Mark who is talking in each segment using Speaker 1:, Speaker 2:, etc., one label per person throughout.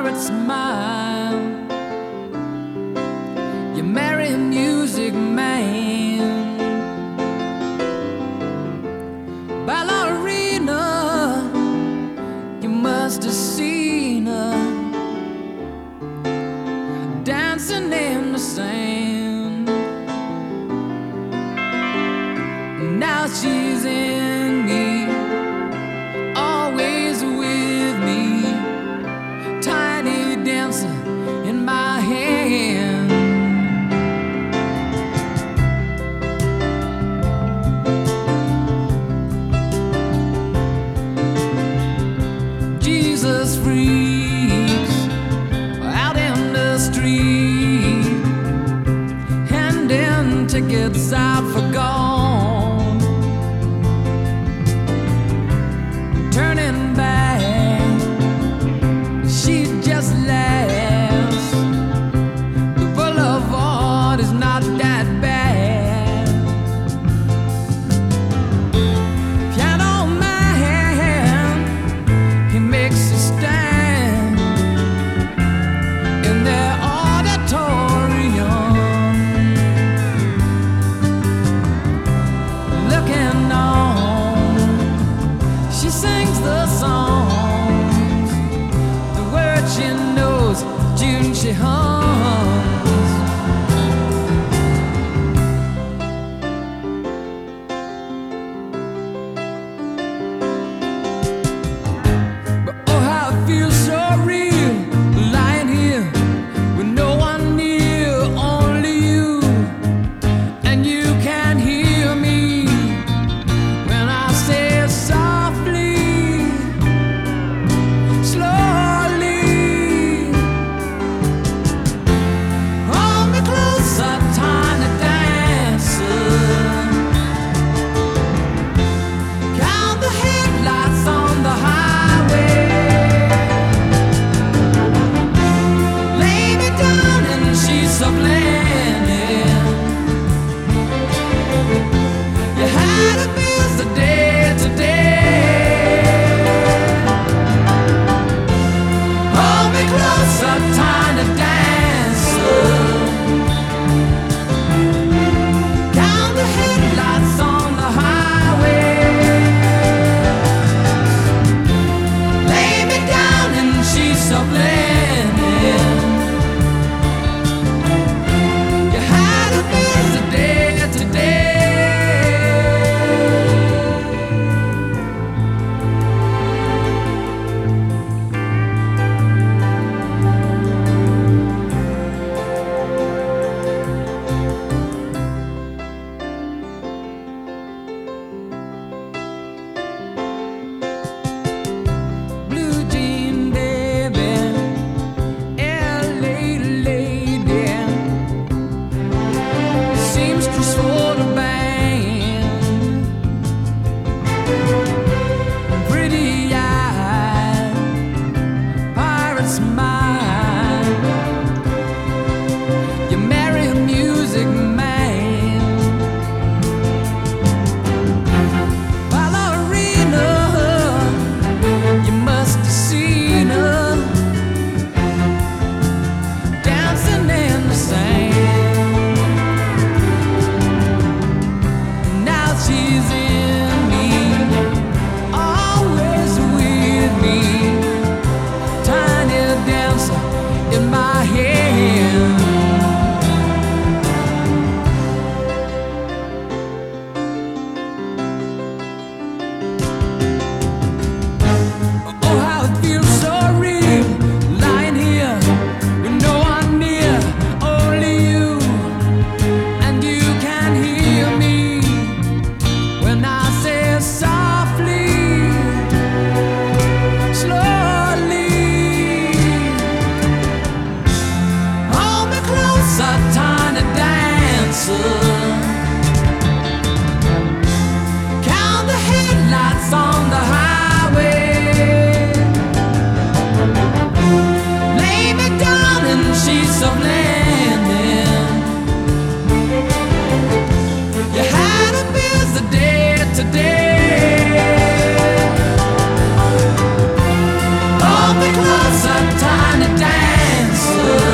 Speaker 1: pirate smile. You marry a music man. Ballerina, you must have seen her dancing in the sand. Now she's in me, always with me, tiny dancer in my hand. Jesus freaks out in the street, handing tickets out for gone. Turning back, she just laughs. The boulevard is not that bad. Piano man, he makes a stand in their auditorium, looking on. She sings the songs, the words she knows, tune she hums. But oh, how it feels so real, lying here with no one near, only you, and you can hear me when I say softly, slowly, hold me closer, tiny dancer. Count the headlights on the highway. Lay me down in sheets of linen. You had a busy day today. Hold me closer, tiny dancer. Count the headlights on the highway. Lay me down in sheets of linen. You had a busy day today. Blue jean baby, LA lady, seamstress for the band, pretty eyed, pirate smile. You marry a music man. Ballerina, you must have seen her dancing in the sand. Now she's in me, always with me, tiny dancer in my hand. Oh, how it feels so real, lying here with no one near, only you, and you can hear me when I say softly, slowly, hold me closer, tiny dancer. Count the headlights on the highway. Lay me down in sheets of linen. You had a busy day today. Hold me closer, tiny dancer.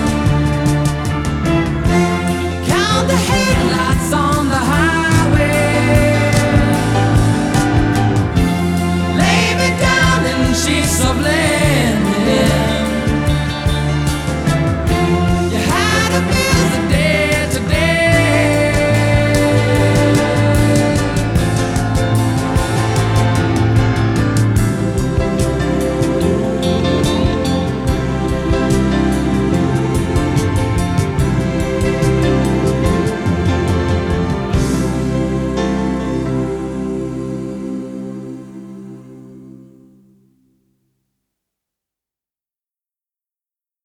Speaker 1: Count the headlights on the highway. Lay me down in sheets of linen.